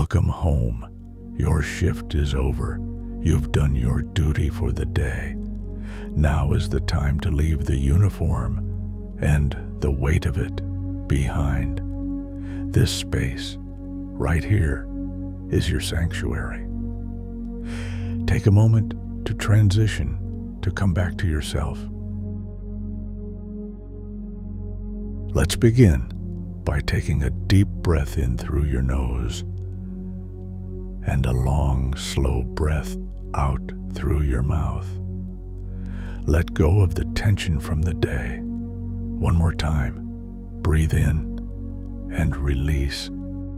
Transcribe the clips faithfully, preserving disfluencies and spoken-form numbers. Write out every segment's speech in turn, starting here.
Welcome home. Your shift is over. You've done your duty for the day. Now is the time to leave the uniform and the weight of it behind. This space, right here, is your sanctuary. Take a moment to transition, to come back to yourself. Let's begin by taking a deep breath in through your nose and a long, slow breath out through your mouth. Let go of the tension from the day. One more time. Breathe in and release.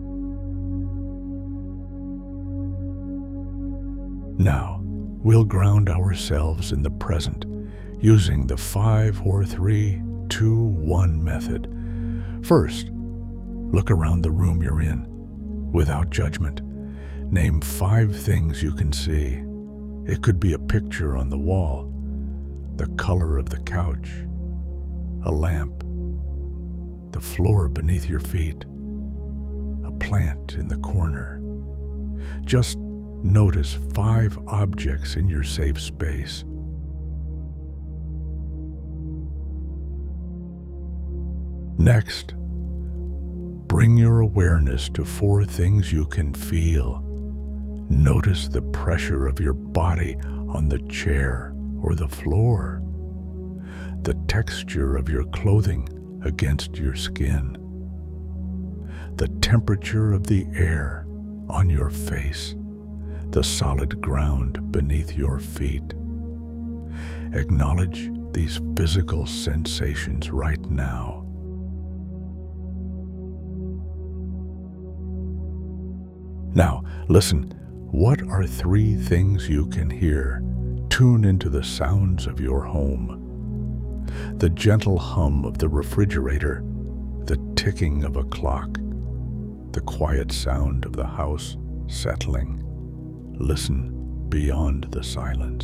Now, we'll ground ourselves in the present using the five, four, three, two, one method. First, look around the room you're in without judgment. Name five things you can see. It could be a picture on the wall, the color of the couch, a lamp, the floor beneath your feet, a plant in the corner. Just notice five objects in your safe space. Next, bring your awareness to four things you can feel. Notice the pressure of your body on the chair or the floor, the texture of your clothing against your skin, the temperature of the air on your face, the solid ground beneath your feet. Acknowledge these physical sensations right now. Now, listen. What are three things you can hear? Tune into the sounds of your home. The gentle hum of the refrigerator, the ticking of a clock, the quiet sound of the house settling. Listen beyond the silence.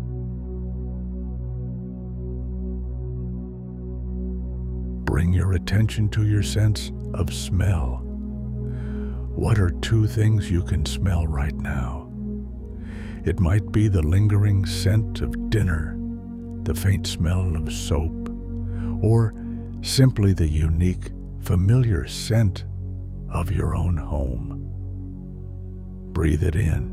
Bring your attention to your sense of smell. What are two things you can smell right now? It might be the lingering scent of dinner, the faint smell of soap, or simply the unique, familiar scent of your own home. Breathe it in.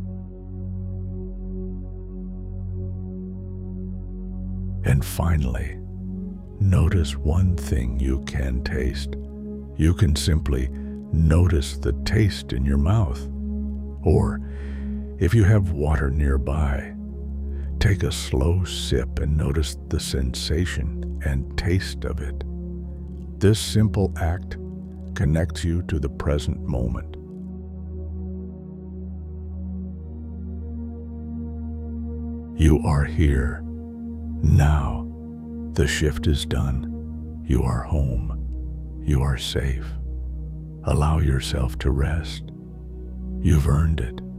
And finally, notice one thing you can taste. You can simply notice the taste in your mouth. Or, if you have water nearby, take a slow sip and notice the sensation and taste of it. This simple act connects you to the present moment. You are here. Now, the shift is done. You are home. You are safe. Allow yourself to rest. You've earned it.